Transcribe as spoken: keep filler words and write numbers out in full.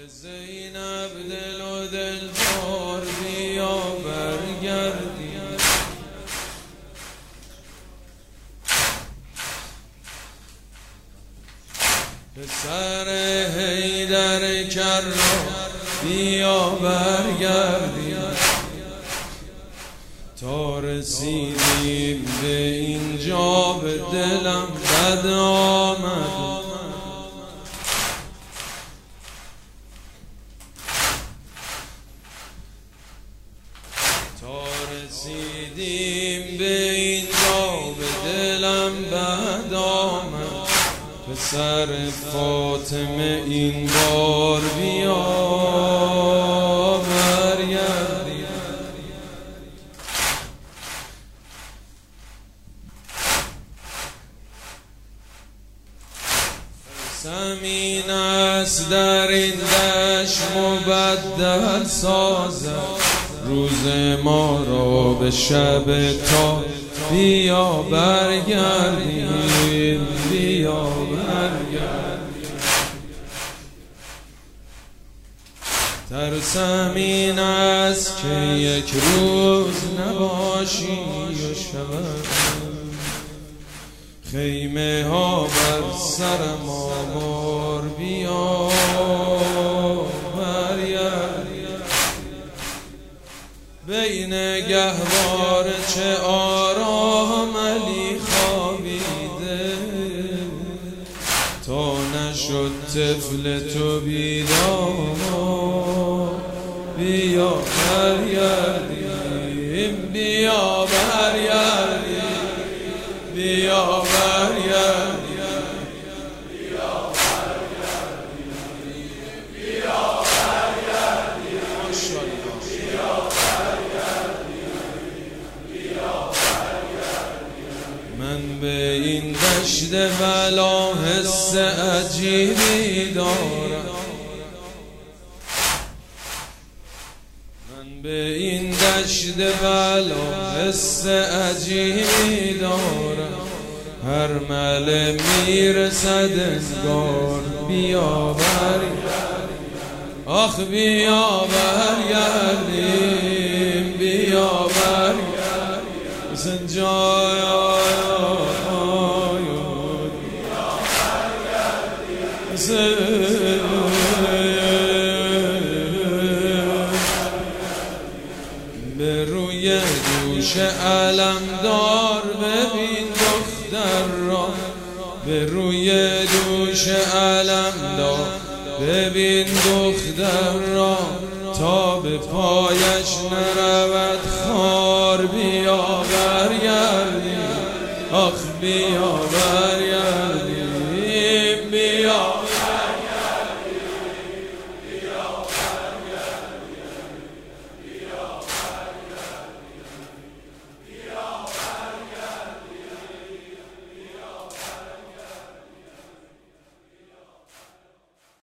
زینب دل و دلدار بیا برگردی، پسر حیدر کرار بیا برگردی، تا رسیدیم به اینجا به دلم بد آمد. تا رسیدیم به اینجا به دلم بد آمد، پسر فاطمه این بار بیا برگردی. زمین است در این دشت مبدل سازد، روز ما را به شب تا بیا برگردیم، بیا برگردیم. ترسم این است که یک روز نباشی و شب خیمه ها بر سر ما مار بیا برگردیم. بین گهوار چه آرام علی خوابیده، تا نشد طفل تو بیدار بیا برگردیم، بیا برگردیم، بیا برگردیم. من به این دشت بلا حس عجیبی دارم، من به این دشت بلا حس عجیبی دارم. هر مله میرسد انگار بیا برگردیم، آخ بیا برگردیم، بیا برگردیم. حسین جای به روی دوش علمدار ببین دختر را، به روی دوش علمدار ببین دختر را، تا به پایش نرود خار بیا برگردیم، آخ بیا برگردیم.